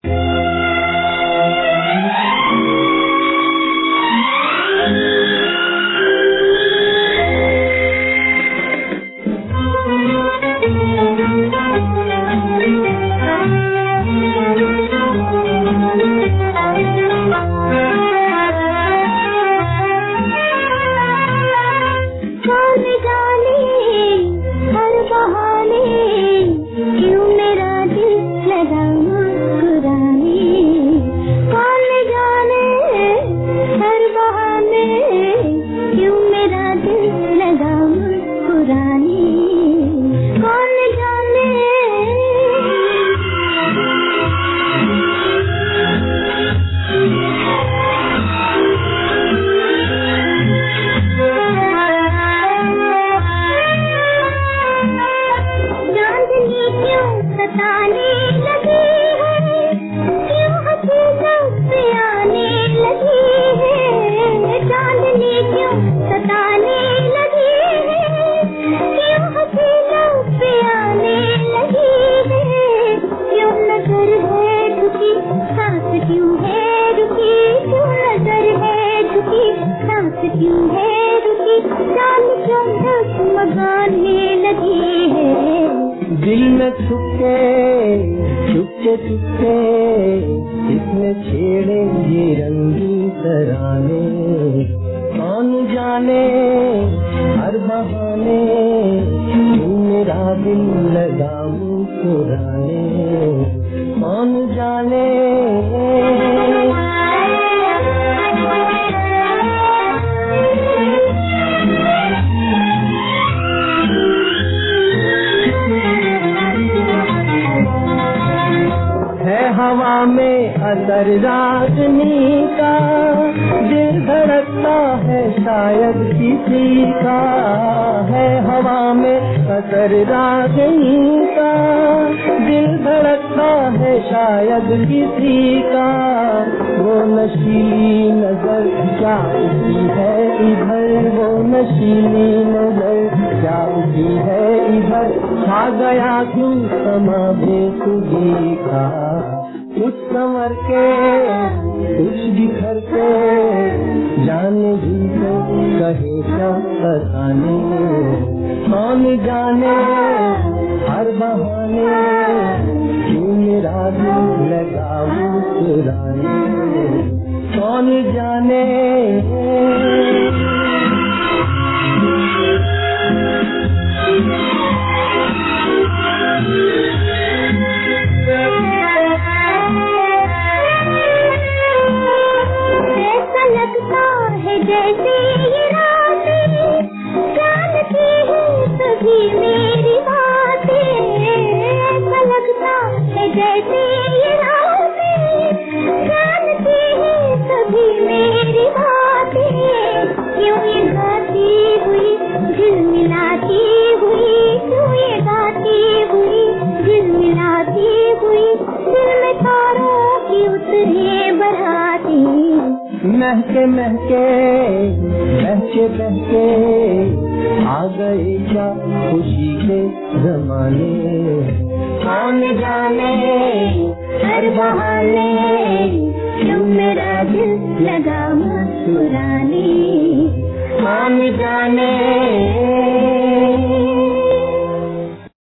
दिल में छुपके छुपके छुपके इसने छेड़े ये रंगी तराने, कौन जाने हर बहाने मेरा दिल लगा मुस्कुराने, कौन जाने हवा में असर रागनी का, दिल धड़कता है शायद किसी का, है हवा में असर रागनी का, दिल धड़कता है शायद किसी का, वो नशीली नजर क्या उठी है इधर, वो नशीली नजर क्या उठी है इधर, छा गया क्यों समा बेखुदी का, कुछ संवर के कुछ बिखर के, जाने भी तो कहे क्या बताने, कौन जाने हर बहाने क्यों मेरा दिल लगा मुस्कुराने, कौन जाने लगता है जैसे ये रातें जानती है सभी मेरी बातें, ऐसा लगता है जैसे ये रातें जानती है सभी मेरी बातें, क्यों ये गाती हुई झिलमिलाती हुई, क्यों ये गाती हुई झिलमिलाती हुई, दिल में तारों की उतरे बराती, महके महके बहके बहके आ गए क्या खुशी के जमाने, कौन जाने हर बहाने क्यों मेरा दिल लगा मुस्कुराने, कौन जाने